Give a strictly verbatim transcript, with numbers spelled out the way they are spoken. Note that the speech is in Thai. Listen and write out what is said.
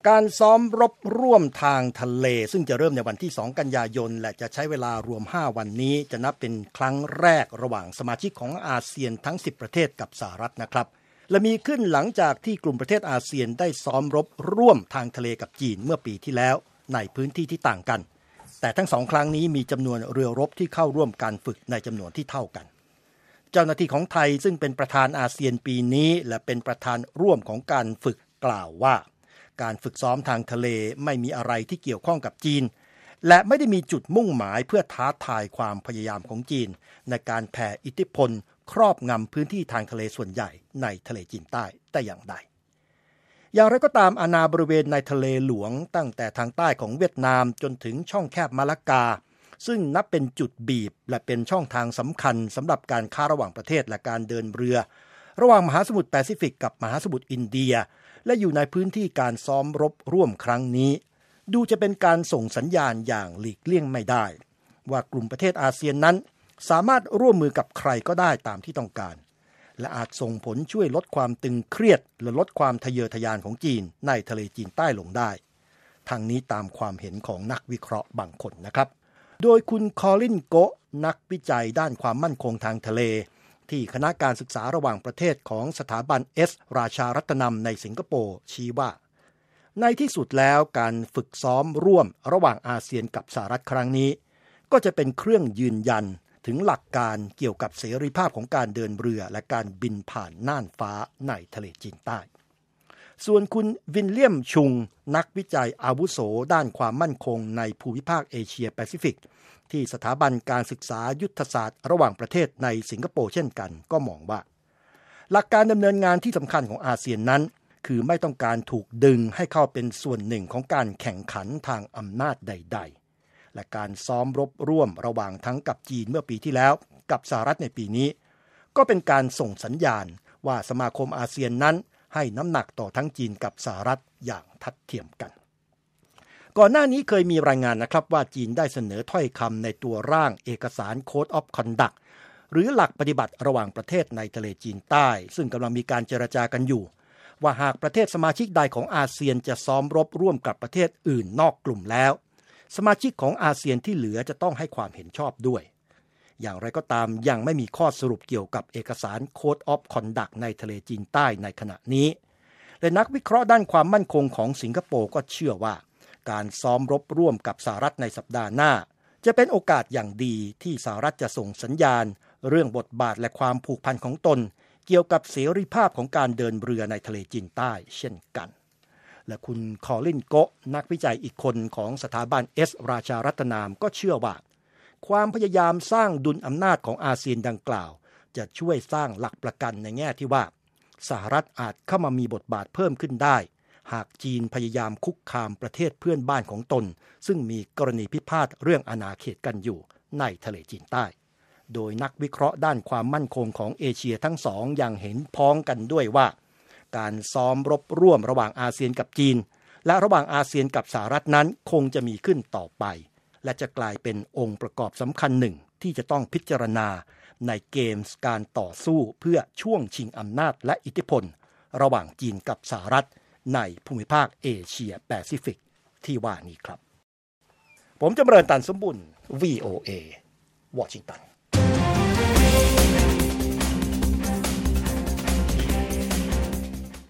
การซ้อมรบร่วมทางทะเลซึ่งจะเริ่มในวันที่สองกันยายนและจะใช้เวลารวมห้าวันนี้จะนับเป็นครั้งแรกระหว่างสมาชิกของอาเซียนทั้งสิบประเทศกับสหรัฐนะครับและมีขึ้นหลังจากที่กลุ่มประเทศอาเซียนได้ซ้อมรบร่วมทางทะเลกับจีนเมื่อปีที่แล้วในพื้นที่ที่ต่างกันแต่ทั้งสองครั้งนี้มีจำนวนเรือรบที่เข้าร่วมการฝึกในจำนวนที่เท่ากันเจ้าหน้าที่ของไทยซึ่งเป็นประธานอาเซียนปีนี้และเป็นประธานร่วมของการฝึกกล่าวว่าการฝึกซ้อมทางทะเลไม่มีอะไรที่เกี่ยวข้องกับจีนและไม่ได้มีจุดมุ่งหมายเพื่อท้าทายความพยายามของจีนในการแผ่อิทธิพลครอบงำพื้นที่ทางทะเลส่วนใหญ่ในทะเลจีนใต้แต่อย่างใดอย่างไรก็ตามอาณาบริเวณในทะเลหลวงตั้งแต่ทางใต้ของเวียดนามจนถึงช่องแคบมาลากาซึ่งนับเป็นจุดบีบและเป็นช่องทางสำคัญสำหรับการค้าระหว่างประเทศและการเดินเรือระหว่างมหาสมุทรแปซิฟิกกับมหาสมุทรอินเดียและอยู่ในพื้นที่การซ้อมรบร่วมครั้งนี้ดูจะเป็นการส่งสัญญาณอย่างหลีกเลี่ยงไม่ได้ว่ากลุ่มประเทศอาเซียนนั้นสามารถร่วมมือกับใครก็ได้ตามที่ต้องการและอาจส่งผลช่วยลดความตึงเครียดและลดความทะเยอทะยานของจีนในทะเลจีนใต้ลงได้ทางนี้ตามความเห็นของนักวิเคราะห์บางคนนะครับโดยคุณคอลินโกะนักวิจัยด้านความมั่นคงทางทะเลที่คณะการศึกษาระหว่างประเทศของสถาบันเอสราชารัตนำในสิงคโปร์ชี้ว่าในที่สุดแล้วการฝึกซ้อมร่วมระหว่างอาเซียนกับสหรัฐครั้งนี้ก็จะเป็นเครื่องยืนยันถึงหลักการเกี่ยวกับเสรีภาพของการเดินเรือและการบินผ่านน่านฟ้าในทะเลจีนใต้ส่วนคุณวินเลียมชุงนักวิจัยอาวุโสด้านความมั่นคงในภูมิภาคเอเชียแปซิฟิกที่สถาบันการศึกษายุทธศาสตร์ระหว่างประเทศในสิงคโปร์เช่นกันก็มองว่าหลักการดำเนินงานที่สำคัญของอาเซียนนั้นคือไม่ต้องการถูกดึงให้เข้าเป็นส่วนหนึ่งของการแข่งขันทางอำนาจใดๆและการซ้อมรบร่วมระหว่างทั้งกับจีนเมื่อปีที่แล้วกับสหรัฐในปีนี้ก็เป็นการส่งสัญญาณว่าสมาคมอาเซียนนั้นให้น้ำหนักต่อทั้งจีนกับสหรัฐอย่างทัดเทียมกันก่อนหน้านี้เคยมีรายงานนะครับว่าจีนได้เสนอถ้อยคำในตัวร่างเอกสาร Code of Conduct หรือหลักปฏิบัติระหว่างประเทศในทะเลจีนใต้ซึ่งกำลังมีการเจรจากันอยู่ว่าหากประเทศสมาชิกใดของอาเซียนจะซ้อมรบร่วมกับประเทศอื่นนอกกลุ่มแล้วสมาชิกของอาเซียนที่เหลือจะต้องให้ความเห็นชอบด้วยอย่างไรก็ตามยังไม่มีข้อสรุปเกี่ยวกับเอกสาร Code of Conduct ในทะเลจีนใต้ในขณะนี้และนักวิเคราะห์ด้านความมั่นคงของสิงคโปร์ก็เชื่อว่าการซ้อมรบร่วมกับสหรัฐในสัปดาห์หน้าจะเป็นโอกาสอย่างดีที่สหรัฐจะส่งสัญญาณเรื่องบทบาทและความผูกพันของตนเกี่ยวกับเสรีภาพของการเดินเรือในทะเลจีนใต้เช่นกันและคุณคอลินโกะนักวิจัยอีกคนของสถาบันเอสราชารัตนามก็เชื่อว่าความพยายามสร้างดุลอำนาจของอาเซียนดังกล่าวจะช่วยสร้างหลักประกันในแง่ที่ว่าสหรัฐอาจเข้ามามีบทบาทเพิ่มขึ้นได้หากจีนพยายามคุกคามประเทศเพื่อนบ้านของตนซึ่งมีกรณีพิพาทเรื่องอาณาเขตกันอยู่ในทะเลจีนใต้โดยนักวิเคราะห์ด้านความมั่นคงของเอเชียทั้งสองยังเห็นพ้องกันด้วยว่าการซ้อมรบร่วมระหว่างอาเซียนกับจีนและระหว่างอาเซียนกับสหรัฐนั้นคงจะมีขึ้นต่อไปและจะกลายเป็นองค์ประกอบสำคัญหนึ่งที่จะต้องพิจารณาในเกมการต่อสู้เพื่อช่วงชิงอำนาจและอิทธิพลระหว่างจีนกับสหรัฐในภูมิภาคเอเชียแปซิฟิกที่ว่านี้ครับผมจำเริญตันสมบุญ วี โอ เอ วอชิงตัน